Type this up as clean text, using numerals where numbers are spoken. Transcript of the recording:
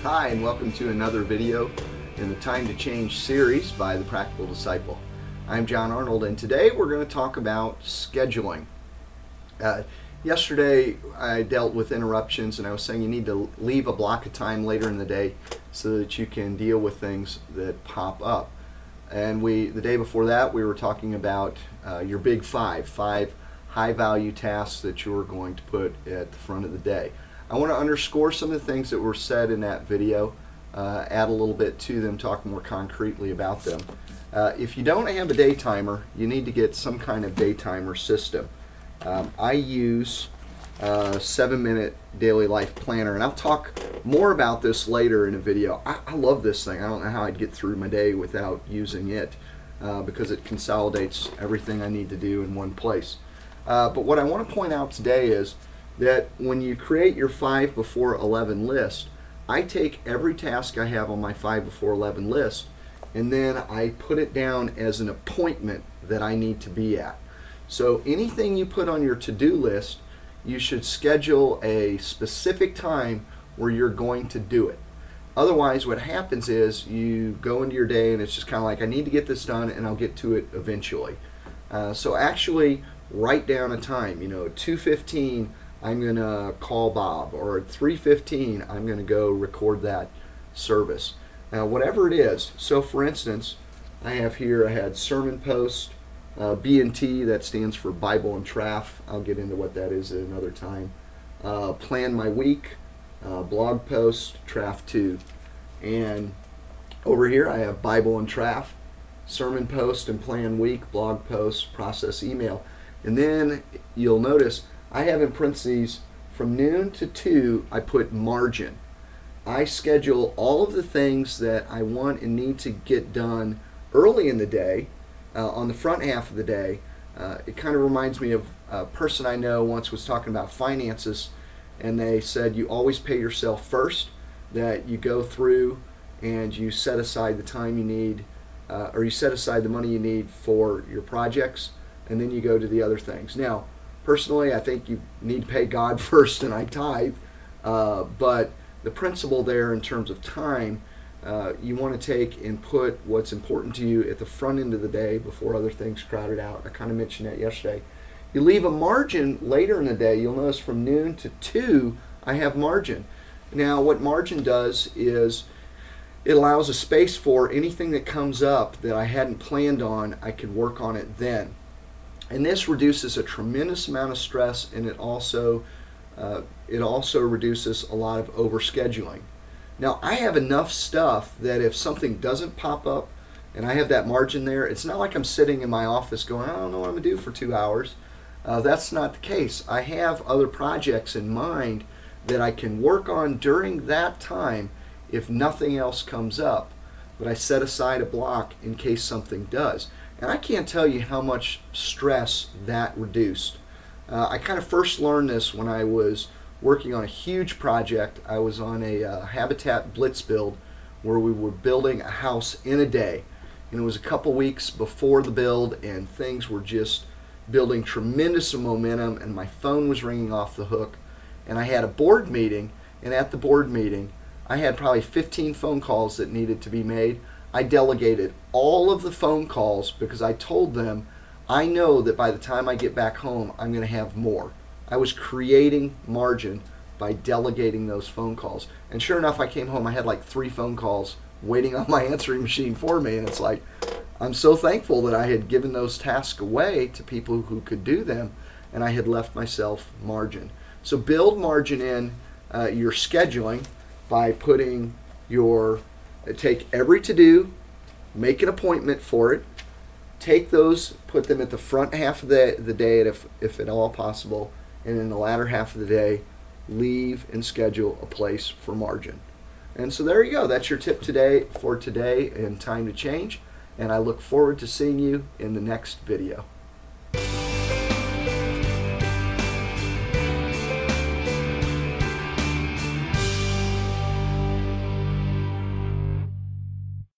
Hi, and welcome to another video in the Time to Change series by The Practical Disciple. I'm John Arnold, and today we're going to talk about scheduling. Yesterday I dealt with interruptions, and I was saying you need to leave a block of time later in the day so that you can deal with things that pop up. And the day before that, we were talking about your big five high-value tasks that you're going to put at the front of the day. I want to underscore some of the things that were said in that video, add a little bit to them, talk more concretely about them. If you don't have a day timer, you need to get some kind of day timer system. I use 7-Minute Daily Life Planner, and I'll talk more about this later in a video. I love this thing. I don't know how I'd get through my day without using it because it consolidates everything I need to do in one place. But what I want to point out today is that when you create your 5 before 11 list, I take every task I have on my 5 before 11 list and then I put it down as an appointment that I need to be at. So anything you put on your to-do list, you should schedule a specific time where you're going to do it. Otherwise, what happens is you go into your day and it's just kind of like, I need to get this done and I'll get to it eventually. So actually write down a time. 2:15 I'm going to call Bob, or at 3:15 I'm going to go record that service. Now, whatever it is, so for instance, I had sermon post, B&T, that stands for Bible and Traf. I'll get into what that is at another time. Plan my week, blog post, Traf 2. And over here I have Bible and Traf, sermon post and plan week, blog post, process email. And then you'll notice I have in parentheses from noon to 2 I put margin. I schedule all of the things that I want and need to get done early in the day, on the front half of the day. It kind of reminds me of a person I know once was talking about finances, and they said you always pay yourself first, that you go through and you set aside the time you need, or you set aside the money you need for your projects, and then you go to the other things. Now, personally, I think you need to pay God first, and I tithe, but the principle there in terms of time, you want to take and put what's important to you at the front end of the day before other things crowd it out. I kind of mentioned that yesterday. You leave a margin later in the day. You'll notice from noon to 2 I have margin. Now, what margin does is it allows a space for anything that comes up that I hadn't planned on. I could work on it then. And this reduces a tremendous amount of stress, and it also reduces a lot of overscheduling. Now, I have enough stuff that if something doesn't pop up and I have that margin there, it's not like I'm sitting in my office going, I don't know what I'm going to do for 2 hours. That's not the case. I have other projects in mind that I can work on during that time if nothing else comes up. But I set aside a block in case something does. And I can't tell you how much stress that reduced. I kind of first learned this when I was working on a huge project. I was on a Habitat Blitz build where we were building a house in a day. And it was a couple weeks before the build, and things were just building tremendous momentum, and my phone was ringing off the hook. And I had a board meeting, and at the board meeting, I had probably 15 phone calls that needed to be made. I delegated all of the phone calls because I told them, I know that by the time I get back home, I'm going to have more. I was creating margin by delegating those phone calls. And sure enough, I came home, I had like 3 phone calls waiting on my answering machine for me. And it's like, I'm so thankful that I had given those tasks away to people who could do them, and I had left myself margin. So build margin in your scheduling by putting take every to-do, make an appointment for it, take those, put them at the front half of the day if at all possible, and in the latter half of the day, leave and schedule a place for margin. And so there you go. That's your tip for today in Time to Change, and I look forward to seeing you in the next video.